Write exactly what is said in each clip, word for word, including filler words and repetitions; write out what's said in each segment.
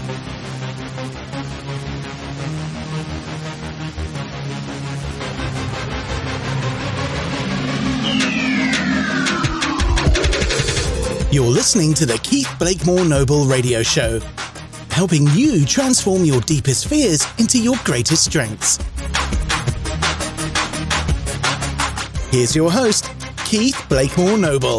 You're listening to the Keith Blakemore Noble Radio Show, helping you transform your deepest fears into your greatest strengths. Here's your host, Keith Blakemore Noble.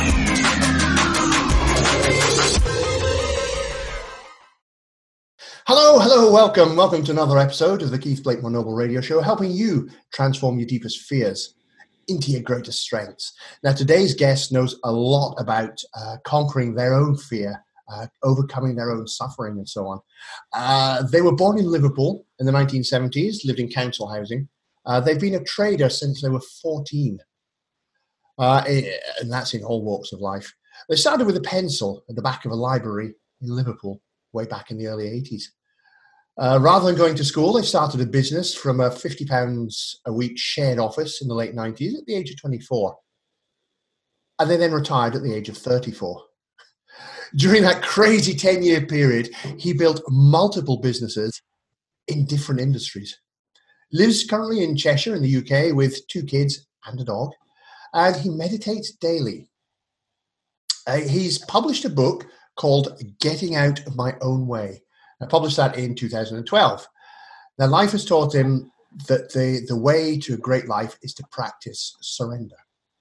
Hello, hello, welcome. Welcome to another episode of the Keith Blakemore Noble Radio Show, helping you transform your deepest fears into your greatest strengths. Now, today's guest knows a lot about uh, conquering their own fear, uh, overcoming their own suffering, and so on. Uh, they were born in Liverpool in the nineteen seventies, lived in council housing. Uh, they've been a trader since they were fourteen, uh, and that's in all walks of life. They started with a pencil at the back of a library in Liverpool way back in the early eighties. Uh, rather than going to school, they started a business from a fifty pounds a week shared office in the late nineties at the age of twenty-four. And they then retired at the age of thirty-four. During that crazy ten-year period, he built multiple businesses in different industries. Lives currently in Cheshire in the U K with two kids and a dog. And he meditates daily. Uh, he's published a book called Getting Out of My Own Way. I published that in two thousand twelve. Now, life has taught him that the, the way to a great life is to practice surrender,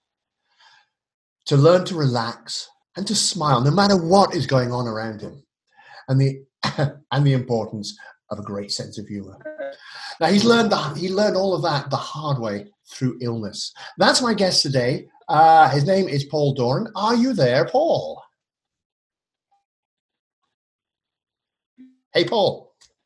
to learn to relax and to smile no matter what is going on around him, and the and the importance of a great sense of humor. Now, he's learned the, he learned all of that the hard way through illness. That's my guest today. Uh, his name is Paul Doran. Are you there, Paul? Hey, Paul.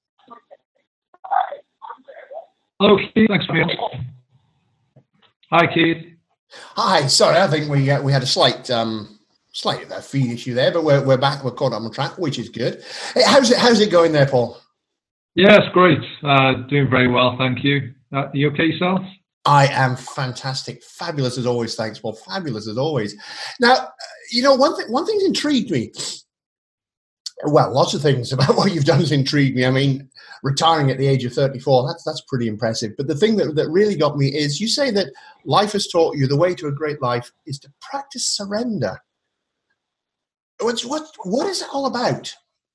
Hello, Keith. Thanks for being on. Hi, Keith. Hi. Sorry, I think we uh, we had a slight um slight uh, feed issue there, but we're we're back. We're caught on track, which is good. Hey, how's it How's it going there, Paul? Yes, great. Uh, doing very well, thank you. Uh, you okay, yourself? I am fantastic, fabulous as always. Thanks, Paul. Fabulous as always. Now, uh, you know one thing. One thing's intrigued me. Well, lots of things about what you've done has intrigued me. I mean, retiring at the age of thirty-four, that's that's pretty impressive. But the thing that, that really got me is you say that life has taught you the way to a great life is to practice surrender. What's, what, what is it all about?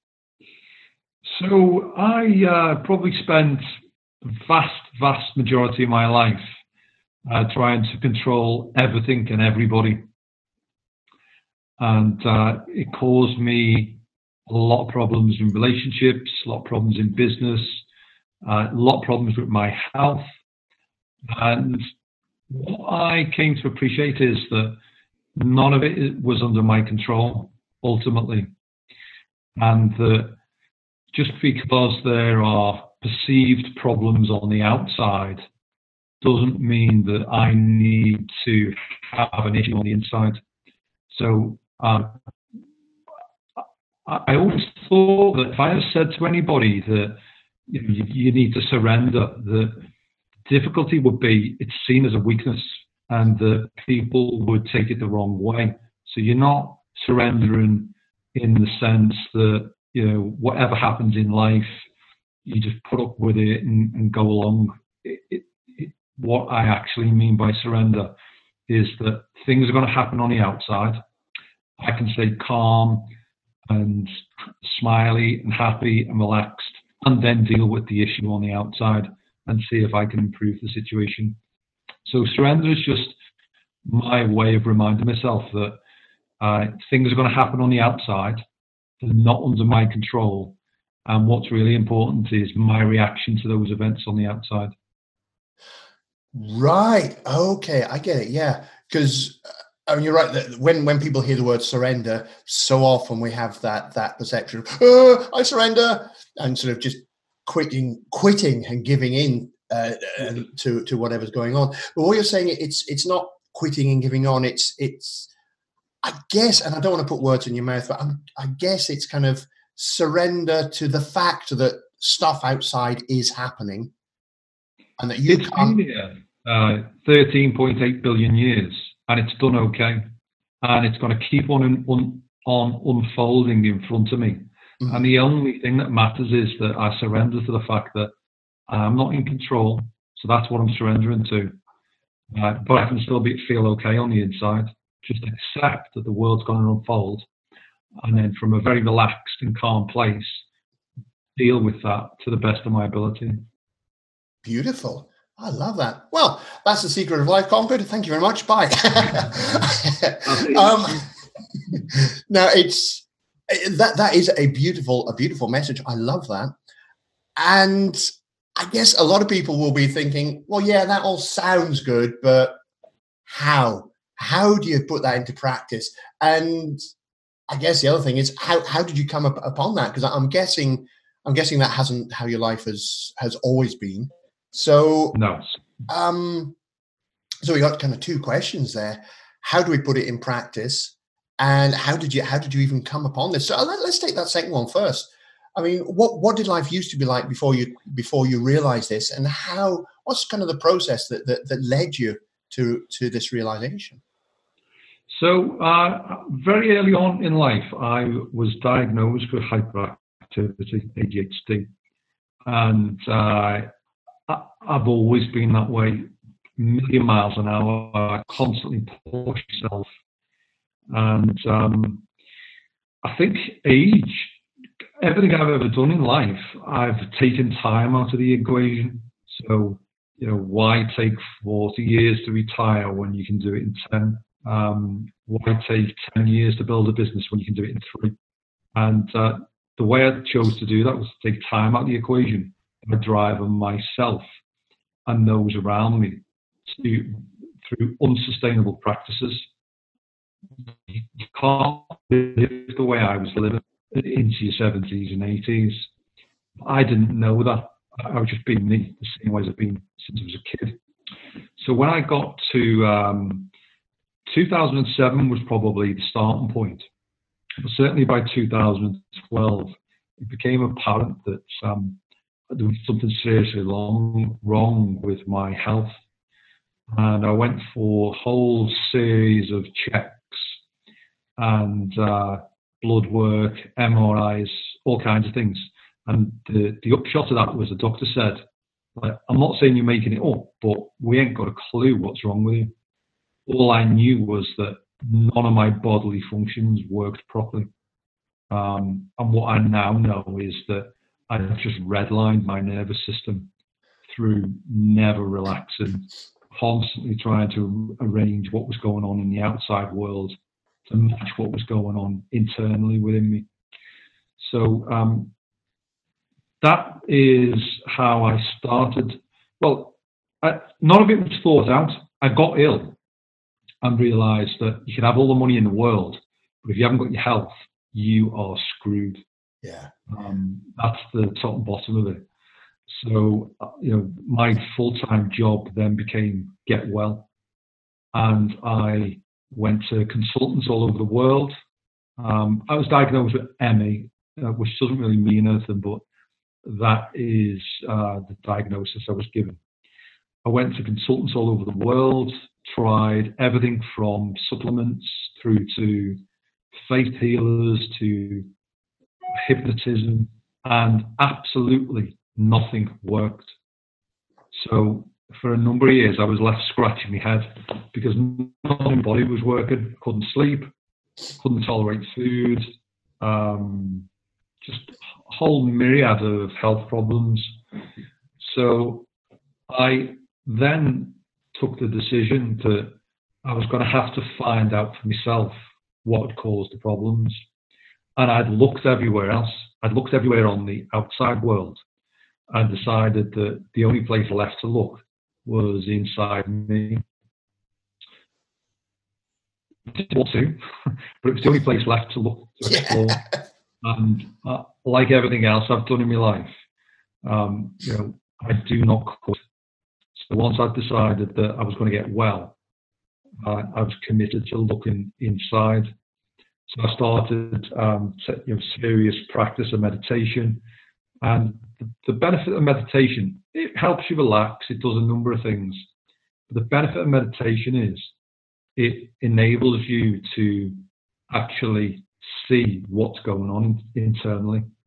So I uh, probably spent the vast, vast majority of my life uh, trying to control everything and everybody. And uh, it caused me a lot of problems in relationships, a lot of problems in business, uh, a lot of problems with my health. And what I came to appreciate is that none of it was under my control, ultimately. And that just because there are perceived problems on the outside doesn't mean that I need to have an issue on the inside. So, uh, I always thought that if I had said to anybody that you, know, you, you need to surrender, the difficulty would be it's seen as a weakness and that people would take it the wrong way. So you're not surrendering in the sense that, you know, whatever happens in life, you just put up with it and, and go along. It, it, it, what I actually mean by surrender is that things are going to happen on the outside. I can stay calm and smiley and happy and relaxed, and then deal with the issue on the outside and see if I can improve the situation. So surrender is just my way of reminding myself that uh, things are going to happen on the outside, they're not under my control, and what's really important is my reaction to those events on the outside. Right. Okay, I get it. Yeah, because I mean, you're right. That when when people hear the word surrender, so often we have that that perception of oh, I surrender, and sort of just quitting, quitting, and giving in uh, to to whatever's going on. But what you're saying, it's it's not quitting and giving on. It's it's I guess, and I don't want to put words in your mouth, but I'm, I guess it's kind of surrender to the fact that stuff outside is happening, and that you it's can't. been here uh, thirteen point eight billion years. And it's done okay, and it's going to keep on on, on unfolding in front of me. Mm-hmm. And the only thing that matters is that I surrender to the fact that I'm not in control. So that's what I'm surrendering to. Uh, but I can still be, feel okay on the inside. Just accept that the world's going to unfold. And then from a very relaxed and calm place, deal with that to the best of my ability. Beautiful. I love that. Well, that's the secret of life conquered. Thank you very much. Bye. um, now it's that that is a beautiful, a beautiful message. I love that. And I guess a lot of people will be thinking, well, yeah, that all sounds good, but how? How do you put that into practice? And I guess the other thing is, how how did you come up upon that? Because I'm guessing, I'm guessing that hasn't how your life has has always been. So no. Um, so we got kind of two questions there. How do we put it in practice? And how did you how did you even come upon this? So let, let's take that second one first. I mean, what what did life used to be like before you before you realized this, and how what's kind of the process that that, that led you to to this realization? So uh, very early on in life, I was diagnosed with hyperactivity, A D H D, and uh, I've always been that way, a million miles an hour. I constantly push myself. And um, I think age, everything I've ever done in life, I've taken time out of the equation. So, you know, why take forty years to retire when you can do it in ten? Um, why take ten years to build a business when you can do it in three? And uh, the way I chose to do that was to take time out of the equation by driving myself and those around me to, through unsustainable practices. You can't live the way I was living into your seventies and eighties. I didn't know that. I was just being me, the same way as I've been since I was a kid. So when I got to um, two thousand seven was probably the starting point. But certainly by two thousand twelve, it became apparent that um, there was something seriously wrong, wrong with my health. And I went for a whole series of checks and uh, blood work, M R Is, all kinds of things. And the, the upshot of that was the doctor said, like, I'm not saying you're making it up, but we ain't got a clue what's wrong with you. All I knew was that none of my bodily functions worked properly. Um, and what I now know is that I just redlined my nervous system through never relaxing, constantly trying to arrange what was going on in the outside world to match what was going on internally within me. So um, that is how I started. Well, I, none of it was thought out. I got ill and realized that you can have all the money in the world, but if you haven't got your health, you are screwed. Yeah. Um, that's the top and bottom of it. So, uh, you know, my full-time job then became get well. And I went to consultants all over the world. Um, I was diagnosed with M E, uh, which doesn't really mean anything, but that is uh, the diagnosis I was given. I went to consultants all over the world, tried everything from supplements through to faith healers to hypnotism, and absolutely nothing worked. So for a number of years, I was left scratching my head because my body was working. Couldn't sleep, couldn't tolerate food, um, just a whole myriad of health problems. So I then took the decision that I was going to have to find out for myself what had caused the problems. And I'd looked everywhere else. I'd looked everywhere on the outside world and decided that the only place left to look was inside me. I didn't want to, but it was the only place left to look, to explore. Yeah. And uh, like everything else I've done in my life, um, you know, I do not quit. So once I'd decided that I was going to get well, uh, I was committed to looking inside. So I started um, you know, serious practice of meditation. And the, the benefit of meditation, it helps you relax. It does a number of things. But the benefit of meditation is it enables you to actually see what's going on internally.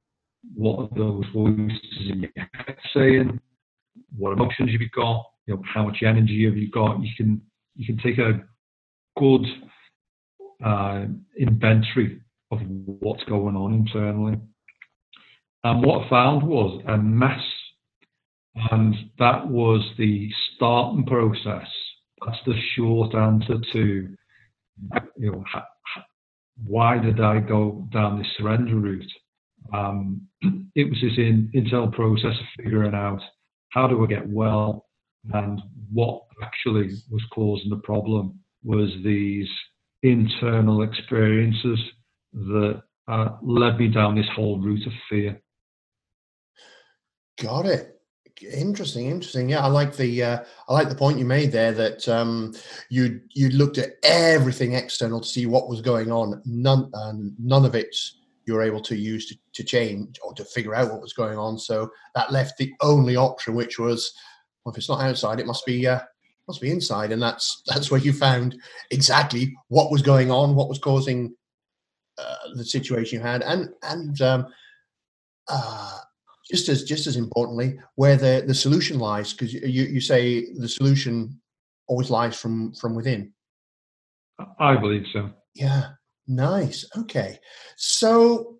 what are those voices in your head saying? What emotions have you got? You know, how much energy have you got? You can you can take a good uh, inventory of what's going on internally. And what I found was a mess, and that was the starting process. That's the short answer to, you know, ha, ha, why did I go down this surrender route? Um, it was this in, internal process of figuring out how do I get well, and what actually was causing the problem was these internal experiences that uh, led me down this whole route of fear. Got it. Interesting, interesting. Yeah, I like the uh, I like the point you made there that um, you you looked at everything external to see what was going on. None uh, none of it you were able to use to, to change or to figure out what was going on. So that left the only option, which was, well, if it's not outside, it must be uh, must be inside, and that's that's where you found exactly what was going on, what was causing uh, the situation you had, and and um, uh, just as just as importantly, where the the solution lies, because you you say the solution always lies from from within. I believe so. Yeah, nice. Okay, so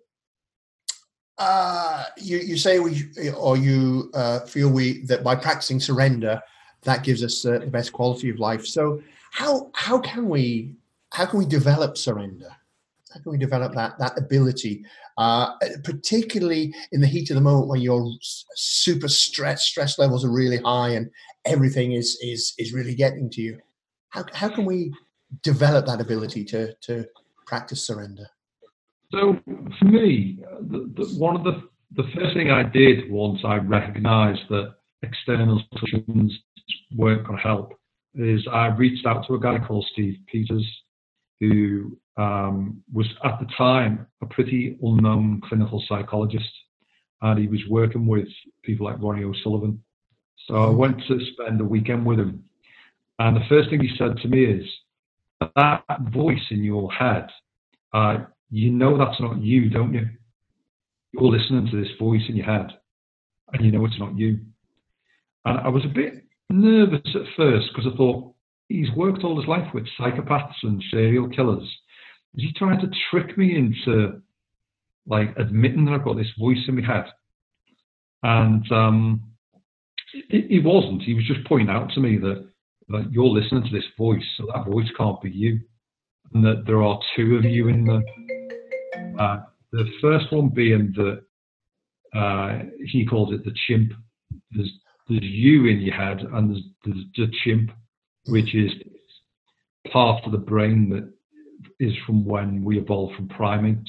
uh, you you say we or you uh, feel we that by practicing surrender, that gives us uh, the best quality of life. So how how can we how can we develop surrender? How can we develop that that ability, uh, particularly in the heat of the moment when you're super stressed, stress levels are really high, and everything is is is really getting to you? How how can we develop that ability to to practice surrender? So for me, the, the, one of the the first thing I did once I recognised that external solutions weren't going to help is I reached out to a guy called Steve Peters, who um, was at the time a pretty unknown clinical psychologist, and he was working with people like Ronnie O'Sullivan. So I went to spend a weekend with him, and the first thing he said to me is, that voice in your head, uh, you know that's not you, don't you? You're listening to this voice in your head, and you know it's not you. And I was a bit nervous at first because I thought, he's worked all his life with psychopaths and serial killers. Is he trying to trick me into like admitting that I've got this voice in my head? And um, he, he wasn't. He was just pointing out to me that, that you're listening to this voice, so that voice can't be you, and that there are two of you in there. Uh, the first one being that uh, he calls it the chimp. There's there's you in your head, and there's, there's the chimp, which is part of the brain that is from when we evolved from primates.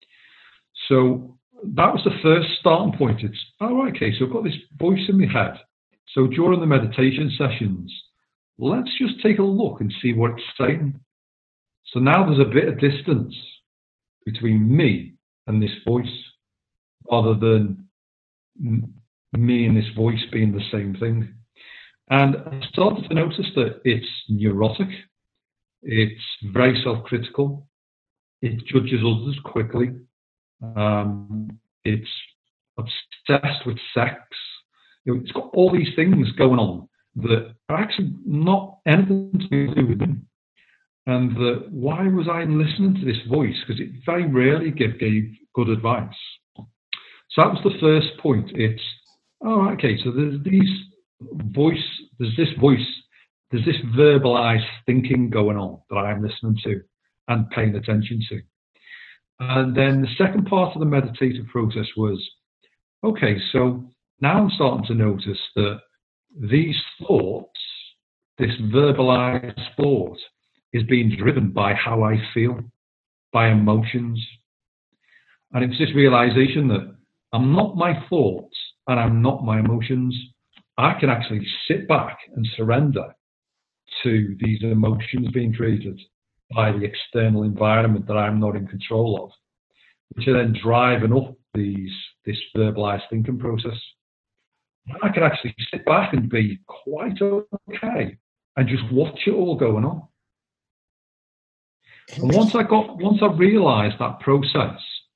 So that was the first starting point. It's, oh, right, okay, so I've got this voice in my head. So during the meditation sessions, let's just take a look and see what it's saying. So now there's a bit of distance between me and this voice, rather than me and this voice being the same thing. And I started to notice that it's neurotic, it's very self-critical, it judges others quickly, um, it's obsessed with sex. You know, it's got all these things going on that are actually not anything to do with them. And that why was I listening to this voice? Because it very rarely gave, gave good advice. So that was the first point. It's, oh, right, okay, so there's these voice, there's this voice, there's this verbalized thinking going on that I'm listening to and paying attention to. And then the second part of the meditative process was, okay, so now I'm starting to notice that these thoughts, this verbalized thought, is being driven by how I feel, by emotions. And it's this realization that I'm not my thoughts and I'm not my emotions. I can actually sit back and surrender to these emotions being created by the external environment that I'm not in control of, which are then driving up these this verbalized thinking process. I can actually sit back and be quite okay and just watch it all going on. And once I got, once I realized that process,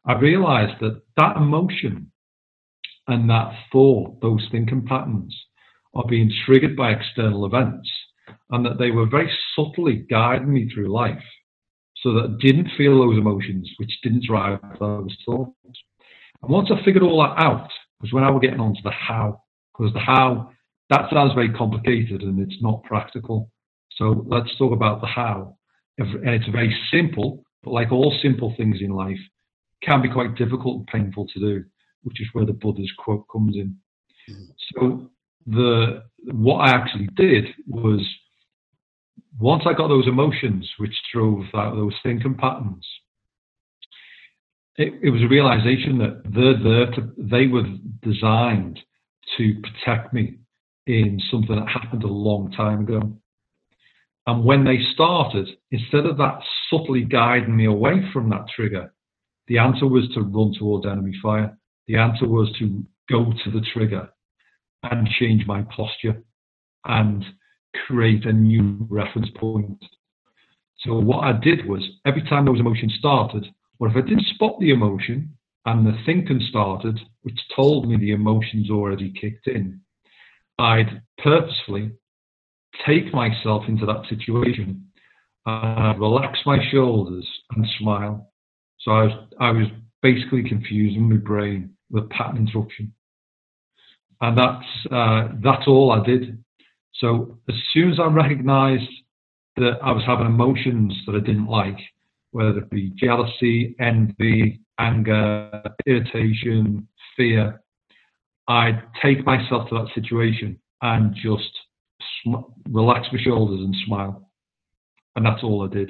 I realized that that emotion and that thought, those thinking patterns, are being triggered by external events, and that they were very subtly guiding me through life so that I didn't feel those emotions, which didn't drive those thoughts. And once I figured all that out, was when I was getting on to the how, because the how, that sounds very complicated and it's not practical. So let's talk about the how. And it's very simple, but like all simple things in life, can be quite difficult and painful to do, which is where the Buddha's quote comes in. So the what I actually did was, once I got those emotions which drove that, those thinking patterns, it, it was a realization that they're there to, they were designed to protect me in something that happened a long time ago. And when they started, instead of that subtly guiding me away from that trigger, the answer was to run towards enemy fire. The answer was to go to the trigger and change my posture and create a new reference point. So what I did was, every time those emotions started, or if I didn't spot the emotion and the thinking started, which told me the emotions already kicked in, I'd purposefully take myself into that situation and I'd relax my shoulders and smile. So I was, I was basically confusing my brain with pattern interruption. And that's, uh, that's all I did. So as soon as I recognized that I was having emotions that I didn't like, whether it be jealousy, envy, anger, irritation, fear, I'd take myself to that situation and just sm- relax my shoulders and smile. And that's all I did.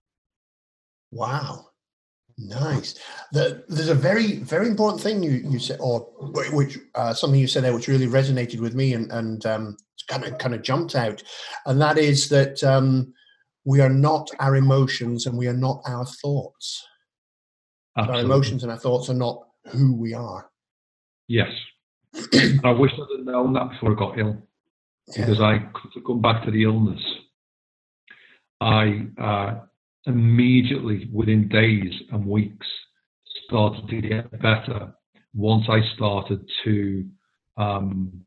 Wow. Nice. The, there's a very, very important thing you, you said, or which uh, something you said there, which really resonated with me and, and um, kind of kind of jumped out, and that is that um, we are not our emotions and we are not our thoughts. So our emotions and our thoughts are not who we are. Yes. I wish I'd have known that before I got ill, because yeah. I could come back to the illness. I uh, immediately, within days and weeks, started to get better once I started to um,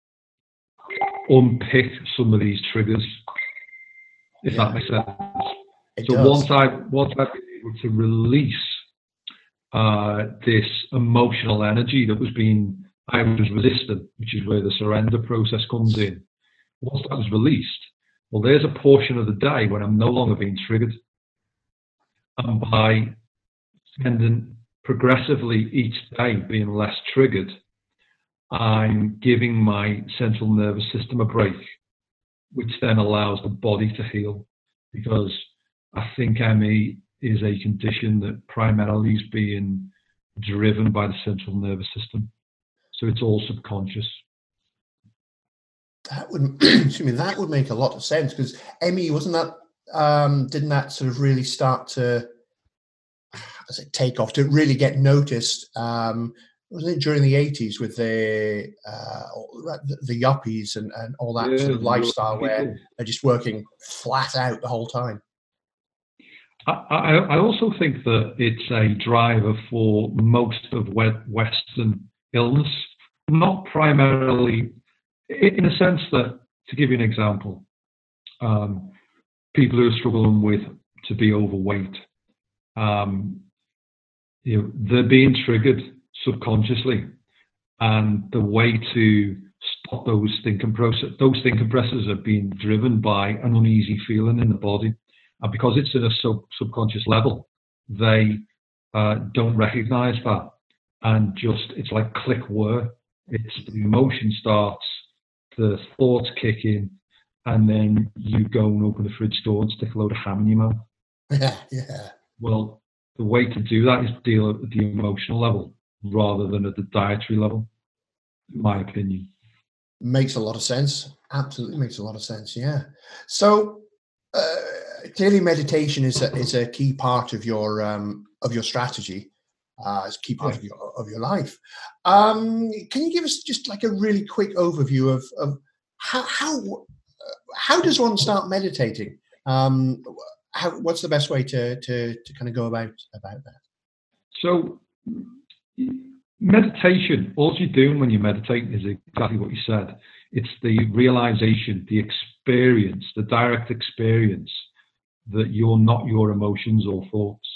unpick some of these triggers, if yeah. that makes sense. It so does. once I once I've been able to release uh, this emotional energy that was being I was resistant, which is where the surrender process comes in. Once that was released, well, there's a portion of the day when I'm no longer being triggered. And by spending progressively each day being less triggered, I'm giving my central nervous system a break, which then allows the body to heal. Because I think M E is a condition that primarily is being driven by the central nervous system. So it's all subconscious. That would, excuse me, that would make a lot of sense, because M E, wasn't that, um, didn't that sort of really start to, as it take off, to really get noticed, um, wasn't it during the eighties with the uh, the, the yuppies and, and all that yeah, sort of lifestyle where they're just working flat out the whole time? I, I, I also think that it's a driver for most of Western illness, not primarily, in a sense that, to give you an example, um, people who are struggling with to be overweight, um, you know, they're being triggered subconsciously, and the way to stop those thinking process, those thinking processes are being driven by an uneasy feeling in the body, and because it's at a sub subconscious level, they uh, don't recognize that, and just it's like click whir. It's the emotion starts, the thoughts kick in, and then you go and open the fridge door and stick a load of ham in your mouth. Yeah, yeah. Well, the way to do that is deal at the emotional level rather than at the dietary level, in my opinion. Makes a lot of sense. Absolutely makes a lot of sense, yeah. So uh, clearly meditation is a, is a key part of your um, of your strategy. Uh, it's a key part yeah. of your of your life. Um, can you give us just like a really quick overview of, of how how how does one start meditating? Um, how, what's the best way to to to kind of go about about that? So meditation, all you're doing when you meditate is exactly what you said. It's the realization, the experience, the direct experience that you're not your emotions or thoughts.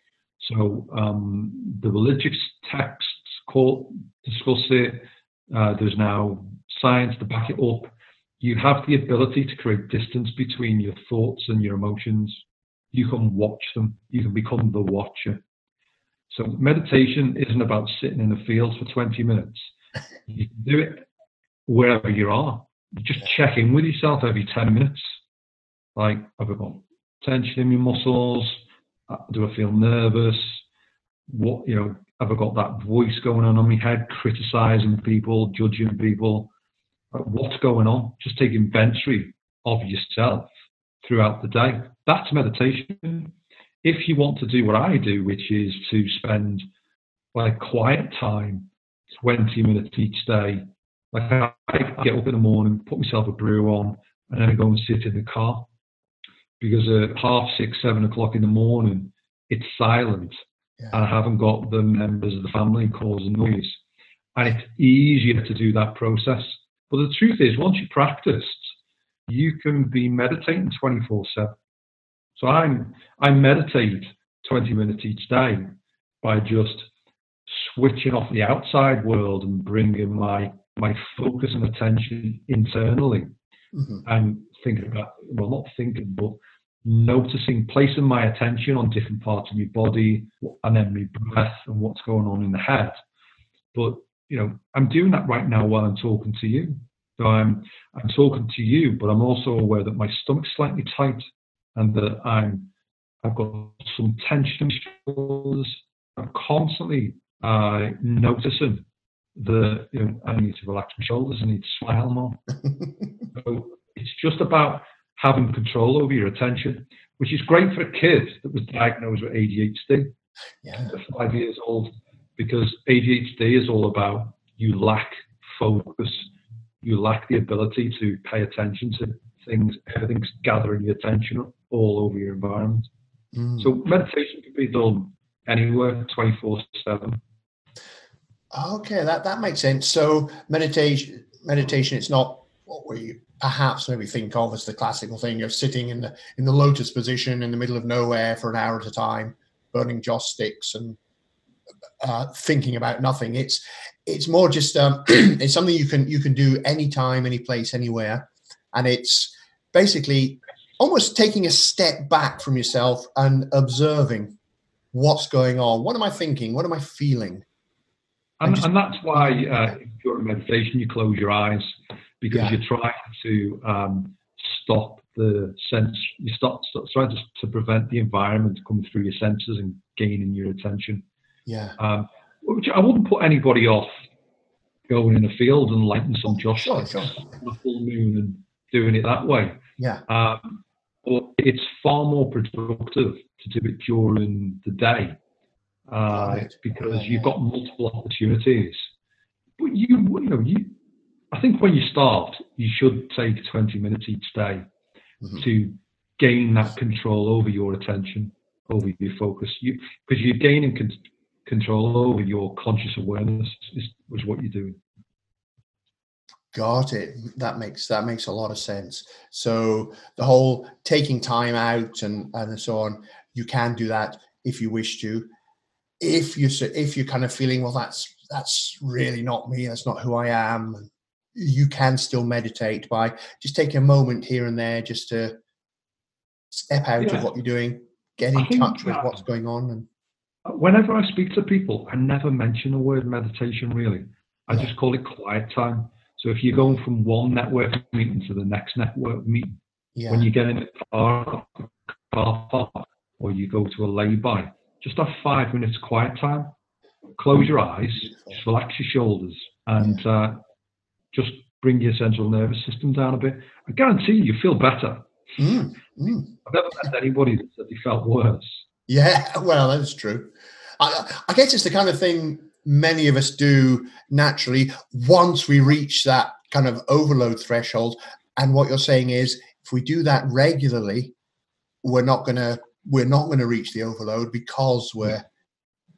So um, the religious texts call, discuss it. Uh, there's now science to back it up. You have the ability to create distance between your thoughts and your emotions. You can watch them. You can become the watcher. So meditation isn't about sitting in the fields for twenty minutes. You can do it wherever you are. You just check in with yourself every ten minutes. Like, have I got tension in my muscles? Do I feel nervous? What, you know, have I got that voice going on in my head, criticizing people, judging people? What's going on? Just take inventory of yourself throughout the day. That's meditation. If you want to do what I do, which is to spend like quiet time, twenty minutes each day, like I get up in the morning, put myself a brew on, and then I go and sit in the car. Because at half six, seven o'clock in the morning, it's silent. Yeah. And I haven't got the members of the family causing noise. And it's easier to do that process. But the truth is, once you practiced, you can be meditating twenty-four seven. So I'm, I meditate twenty minutes each day by just switching off the outside world and bringing my, my focus and attention internally. Mm-hmm. And thinking about, well, not thinking, but noticing, placing my attention on different parts of my body and then my breath and what's going on in the head. But, you know, I'm doing that right now while I'm talking to you. So I'm, I'm talking to you, but I'm also aware that my stomach's slightly tight and that I'm, I've got some tension in my shoulders. I'm constantly uh, noticing that, you know, I need to relax my shoulders, I need to smile more. So it's just about having control over your attention, which is great for a kid that was diagnosed with A D H D yeah. at five years old, because A D H D is all about you lack focus, you lack the ability to pay attention to things, everything's gathering your attention all over your environment. Mm. So meditation can be done anywhere, twenty-four seven. Okay, that, that makes sense. So meditation, meditation, it's not what we perhaps maybe think of as the classical thing of sitting in the in the lotus position in the middle of nowhere for an hour at a time, burning joss sticks and uh, thinking about nothing. It's it's more just um, it's something you can you can do anytime, any place, anywhere, and it's basically almost taking a step back from yourself and observing what's going on. What am I thinking? What am I feeling? And, and, just, and that's why uh, during meditation you close your eyes, because yeah. you're trying to um, stop the sense, you stop, stop trying to, to prevent the environment coming through your senses and gaining your attention. Yeah. Um, which I wouldn't put anybody off going in a field and lighting some joss sure, sticks sure. on a full moon and doing it that way. Yeah. Um, but it's far more productive to do it during the day. Uh, right. Because yeah, you've got multiple opportunities. But you, you know, you. I think when you start, you should take twenty minutes each day mm-hmm. to gain that control over your attention, over your focus. You, because you're gaining con- control over your conscious awareness is, is what you're doing. Got it. That makes that makes a lot of sense. So the whole taking time out and and so on, you can do that if you wish to. If you if you're kind of feeling, well, that's that's really not me, that's not who I am, you can still meditate by just taking a moment here and there just to step out yeah. of what you're doing, get in touch with what's going on. And whenever I speak to people, I never mention the word meditation really. I yeah. just call it quiet time. So if you're going from one network meeting to the next network meeting, yeah. when you get in the car, car park, or you go to a lay-by, just have five minutes quiet time. Close your eyes, just relax your shoulders, and yeah. uh, just bring your central nervous system down a bit. I guarantee you, you feel better. Mm, mm. I've never met anybody that said they felt worse. Yeah, well, that's true. I, I guess it's the kind of thing many of us do naturally once we reach that kind of overload threshold. And what you're saying is, if we do that regularly, we're not going to we're not going to reach the overload because we're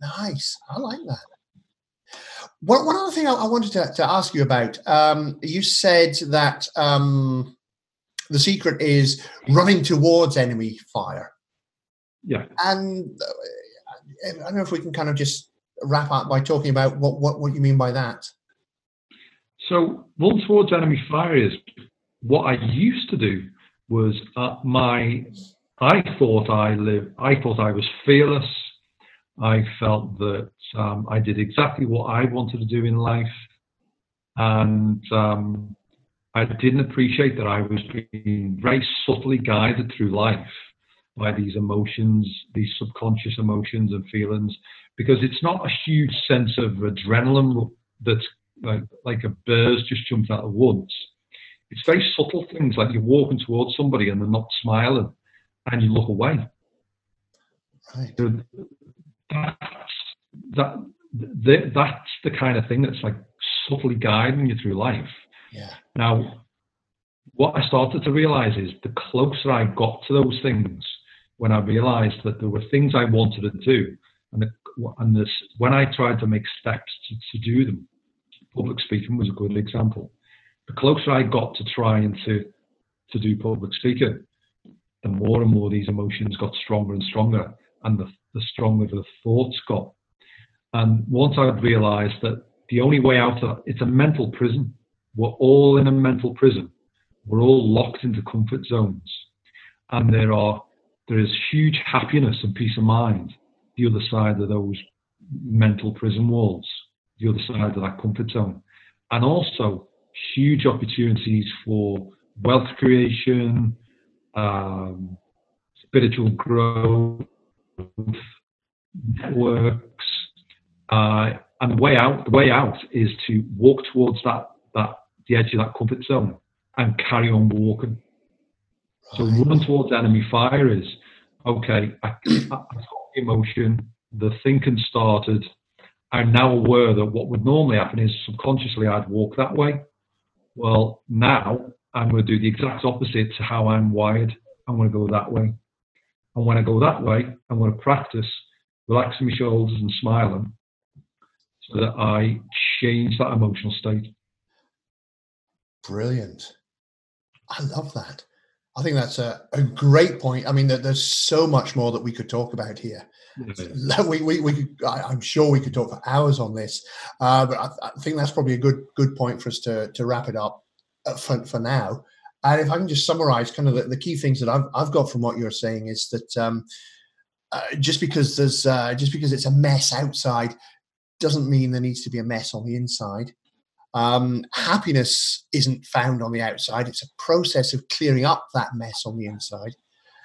Nice. I like that. One, one other thing I, I wanted to, to ask you about, um, you said that um, the secret is running towards enemy fire. Yeah. And uh, I don't know if we can kind of just wrap up by talking about what, what, what you mean by that. So run towards enemy fire is what I used to do was uh, my, I thought I lived, I thought I was fearless. I felt that um, I did exactly what I wanted to do in life. And um, I didn't appreciate that I was being very subtly guided through life by these emotions, these subconscious emotions and feelings, because it's not a huge sense of adrenaline that's like, like a bird's just jumped out of the woods. It's very subtle things, like you're walking towards somebody and they're not smiling and you look away. Right. So that's, that, that, that's the kind of thing that's like subtly guiding you through life. Yeah. Now, what I started to realize is the closer I got to those things, when I realized that there were things I wanted to do, and, the, and this, when I tried to make steps to, to do them, public speaking was a good example. The closer I got to trying to, to do public speaking, the more and more these emotions got stronger and stronger, and the, the stronger the thoughts got. And once I realized that the only way out of it's a mental prison, we're all in a mental prison. We're all locked into comfort zones. And there are there is huge happiness and peace of mind the other side of those mental prison walls, the other side of that comfort zone. And also huge opportunities for wealth creation, um, spiritual growth, networks, uh, and the way out. The way out is to walk towards that that the edge of that comfort zone and carry on walking. So running towards enemy fire is okay. I, I got emotion. The thinking started. I'm now aware that what would normally happen is subconsciously I'd walk that way. Well, now I'm going to do the exact opposite to how I'm wired. I'm going to go that way. And when I go that way, I'm going to practice relaxing my shoulders and smiling so that I change that emotional state. Brilliant. I love that. I think that's a, a great point. I mean, there, there's so much more that we could talk about here. Yeah. We, we, we could, I, I'm sure we could talk for hours on this, uh, but I, I think that's probably a good good point for us to, to wrap it up uh, for, for now. And if I can just summarize kind of the, the key things that I've, I've got from what you're saying is that um, uh, just because there's uh, just because it's a mess outside doesn't mean there needs to be a mess on the inside. Um, happiness isn't found on the outside. It's a process of clearing up that mess on the inside.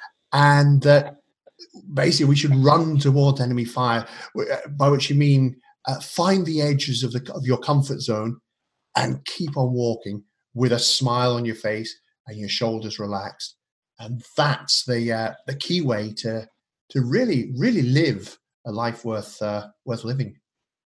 And that uh, basically we should run towards enemy fire, by which you mean uh, find the edges of, the, of your comfort zone and keep on walking with a smile on your face and your shoulders relaxed. And that's the uh, the key way to to really, really live a life worth uh, worth living.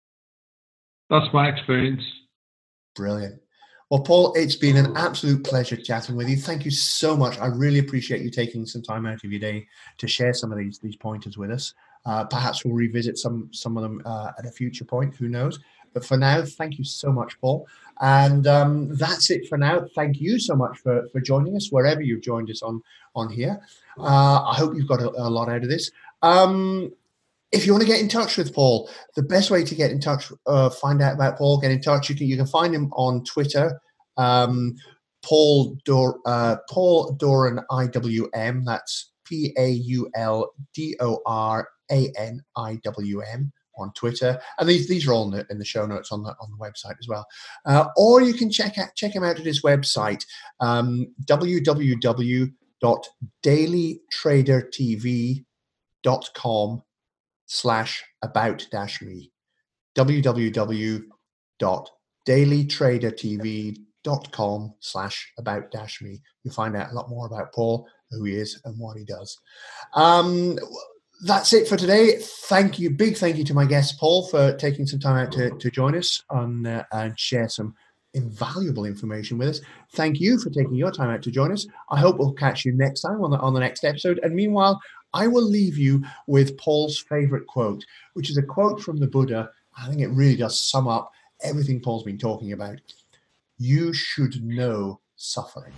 That's my experience. Brilliant. Well, Paul, it's been an absolute pleasure chatting with you. Thank you so much. I really appreciate you taking some time out of your day to share some of these these pointers with us. Uh, perhaps we'll revisit some some of them uh, at a future point. Who knows? But for now, thank you so much, Paul. And um, that's it for now. Thank you so much for, for joining us, wherever you've joined us on, on here. Uh, I hope you've got a, a lot out of this. Um, If you want to get in touch with Paul, the best way to get in touch, uh, find out about Paul, get in touch, you can you can find him on Twitter, um, Paul Dor, uh, Paul Doran I W M. That's P A U L D O R A N I W M on Twitter, and these these are all in the, in the show notes on the on the website as well. Uh, or you can check out check him out at his website, um, w w w dot daily trader t v dot com slash about dash me, w w w dot daily trader t v dot com slash about dash me. You'll find out a lot more about Paul, who he is and what he does. Um, that's it for today. Thank you. Big thank you to my guest, Paul, for taking some time out to, to join us on, uh, and share some invaluable information with us. Thank you for taking your time out to join us. I hope we'll catch you next time on the, on the next episode. And meanwhile, I will leave you with Paul's favorite quote, which is a quote from the Buddha. I think it really does sum up everything Paul's been talking about. You should know suffering.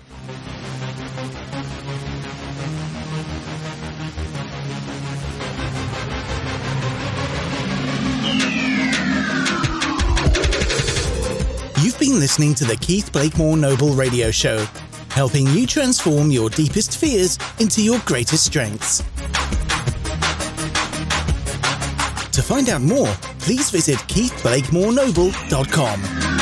You've been listening to the Keith Blakemore Noble Radio Show, helping you transform your deepest fears into your greatest strengths. To find out more, please visit keith blakemore noble dot com.